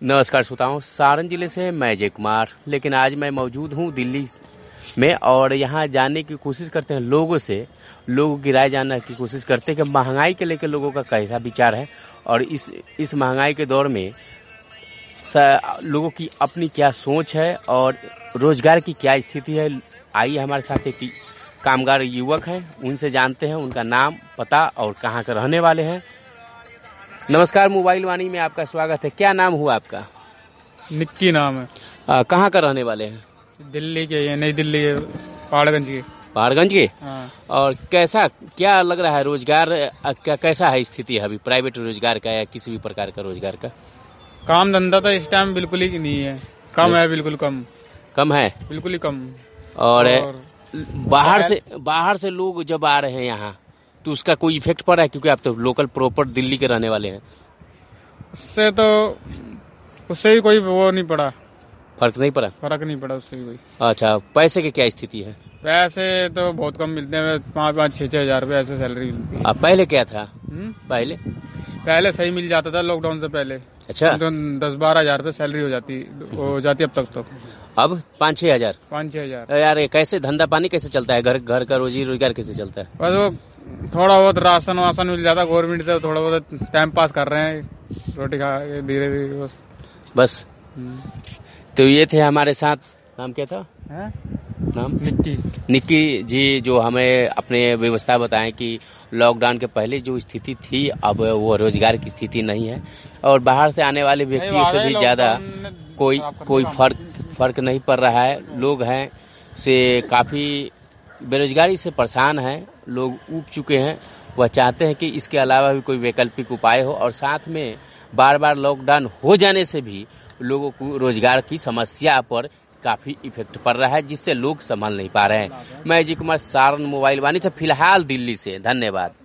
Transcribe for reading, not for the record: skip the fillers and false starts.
नमस्कार श्रोताओं, सारण जिले से मैं अजय कुमार। लेकिन आज मैं मौजूद हूँ दिल्ली में और यहाँ जानने की कोशिश करते हैं लोगों की राय जानने की कोशिश करते हैं कि महंगाई के लेकर लोगों का कैसा विचार है और इस महंगाई के दौर में लोगों की अपनी क्या सोच है और रोजगार की क्या स्थिति है। आइए हमारे साथ एक कामगार युवक हैं, उनसे जानते हैं उनका नाम, पता और कहाँ के रहने वाले हैं। नमस्कार, मोबाइल वाणी में आपका स्वागत है। क्या नाम हुआ आपका? निक्की नाम है। कहाँ का रहने वाले हैं? दिल्ली के, ये नई दिल्ली के, पहाड़गंज के। पहाड़गंज के? हाँ। और क्या लग रहा है रोजगार कैसा है स्थिति है अभी, प्राइवेट रोजगार का या किसी भी प्रकार का रोजगार का? काम धंधा तो इस टाइम बिल्कुल ही नहीं है, कम है, बिल्कुल कम है, बिल्कुल ही कम। और बाहर से लोग जब आ रहे हैं यहाँ तो उसका कोई इफेक्ट पड़ा है? क्योंकि आप तो लोकल प्रॉपर दिल्ली के रहने वाले हैं। उससे भी कोई वो नहीं पड़ा, फर्क नहीं पड़ा उससे भी कोई। अच्छा, पैसे की क्या स्थिति है? पैसे तो बहुत कम मिलते हैं, 5-6 हजार रुपये ऐसे सैलरी मिलती है। पहले क्या था? पहले सही मिल जाता था लॉकडाउन से पहले। अच्छा, तो 10-12 हजार रुपये सैलरी हो जाती अब तक तो। अब 5-6 हजार? 5-6 हजार। यार ये कैसे धंधा पानी कैसे चलता है? घर का रोजी रोजगार कैसे चलता है? बस वो थोड़ा बहुत राशन वासन मिल जाता गवर्नमेंट से, थोड़ा बहुत टाइम पास कर रहे हैं, रोटी खा के धीरे धीरे बस। तो ये थे हमारे साथ। नाम क्या था? नाम निक्की जी, जो हमें अपने व्यवस्था बताएं कि लॉकडाउन के पहले जो स्थिति थी अब वो रोजगार की स्थिति नहीं है और बाहर से आने वाले व्यक्तियों से भी ज्यादा कोई फर्क नहीं पड़ रहा है। लोग हैं से काफी बेरोजगारी से परेशान हैं, लोग ऊब चुके हैं। वह चाहते हैं कि इसके अलावा भी कोई वैकल्पिक उपाय हो और साथ में बार बार लॉकडाउन हो जाने से भी लोगों को रोजगार की समस्या पर काफी इफेक्ट पड़ रहा है, जिससे लोग संभल नहीं पा रहे हैं। मैं अजय कुमार, सारण मोबाइल वाणी से फिलहाल दिल्ली से। धन्यवाद।